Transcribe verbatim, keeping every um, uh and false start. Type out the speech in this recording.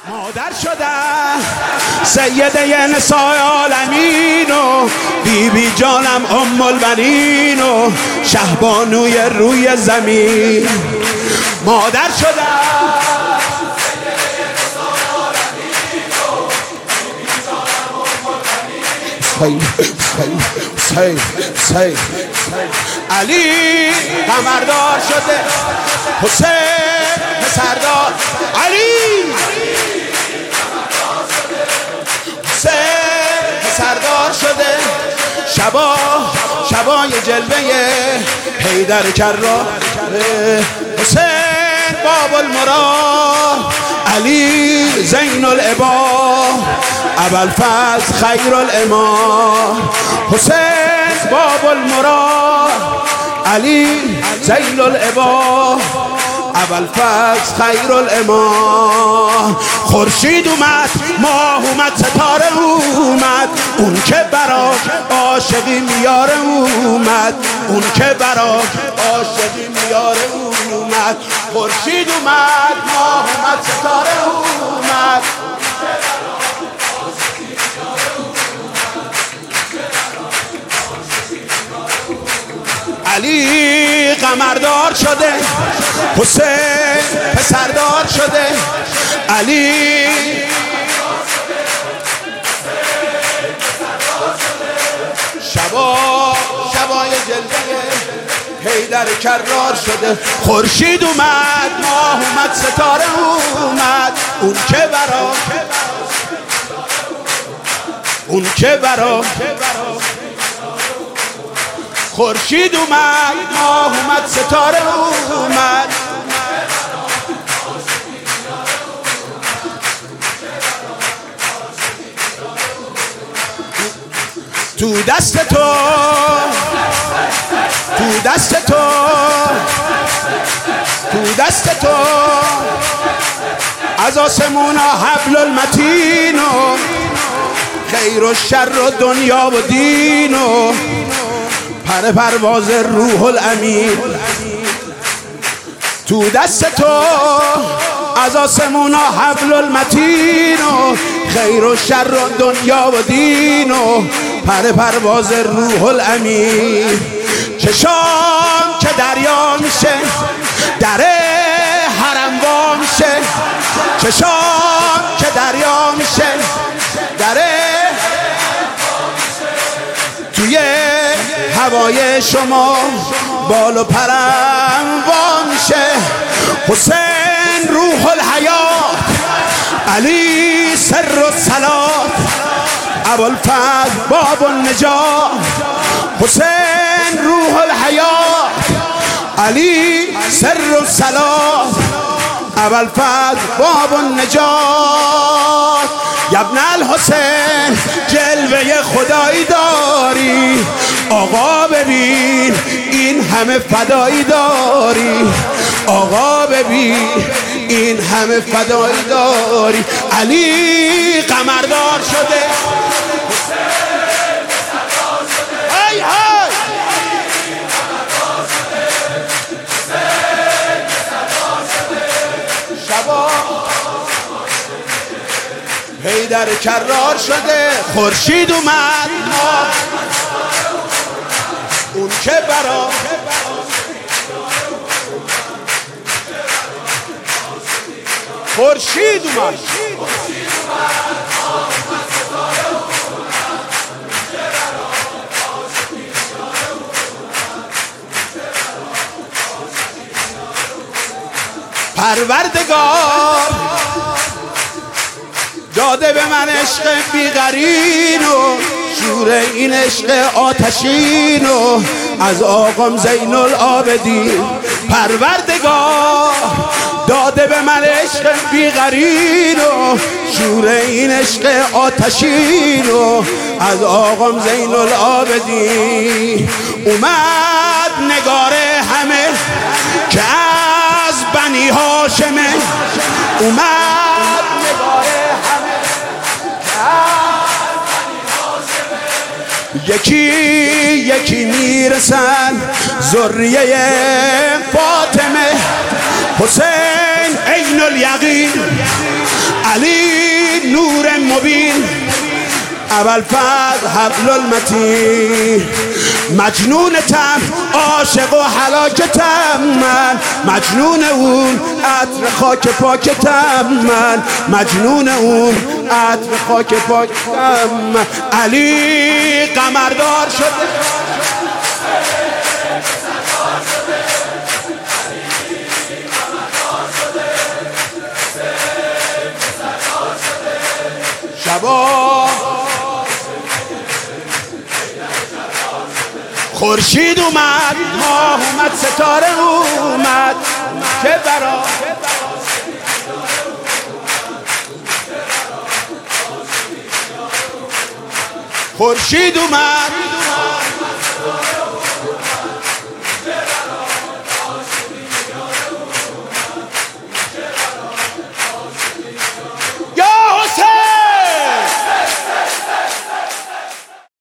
مادر شدم سیده نسای عالمین و بی بی جانم ام البنین و شهبانوی روی زمین. مادر شدم سی سی علی قمردار شده، حسین پسردار، علی حسین پسردار شده. شبا شبای جلوه حیدر کرار، حسین باب المراد، علی زین العباد، ابوالفضل خیر الامام. حسین باب المراد، علی زین العباد، ابوالفضل خیر الامام. خورشید اومد، ماه اومد، ستاره اومد، اون که برا عاشقی میاره اومد، اون که برا عاشقی میاره اومد. خورشید اومد، ماه اومد، ستاره اومد، علی قمردار شده، حسین پسردار شده. علی شبا شبای جلوه حیدر کرار شده. خورشید اومد، ماه اومد، ستاره اومد، اون که برا اون که برا خورشید اومد، ماه اومد، ستاره اومد. تو دست تو تو دست تو تو دست تو از آسمونا حبل المتین و خیر و شر و دنیا و دین و پر پرواز روح الامین. تو دست تو از آسمونا حبل المتین و خیر و شر و دنیا و دین و پر پرواز روح الامین. چشام که دریا میشه، در حرم وا میشه، چشام که دریا میشه، در توی هوای شما بال و پرم وا میشه. حسین روح الحیات، علی سر الصلات، ابوالفضل باب النجات. حسین روح الحیات، علی سر الصلات، ابوالفضل باب النجات. یا ابن الحسین جلوه خدایی داری، آقا ببین این همه فدایی داری، آقا ببین این همه فدایی داری. علی قمردار شده، های های شبا حیدر کرار شده. خورشید اومد، اون که برا خورشید اومد، پروردگار داده به من عشق بی‌قرین و شور این عشق آتشین و از آقام زین العابدین. پروردگار داده به من عشق بی‌قرین و شور این عشق آتشین و از آقام زین العابدین. اومد نگار همه که از بنی هاشمه، اومد نگار همه که از بنی هاشمه. یکی یکی میرسن ذریه فاطمه. حسین عین الیقین، علی نور مبین اول فضل حبل المتین مجنونتم عاشق و هلاکتم من مجنون اون عطر خاک پاکتم من مجنون اون عطر خاک پاکتم من علی قمردار شده شبا خورشید اومد ماه اومد ستاره اومد که برا خورشید اومد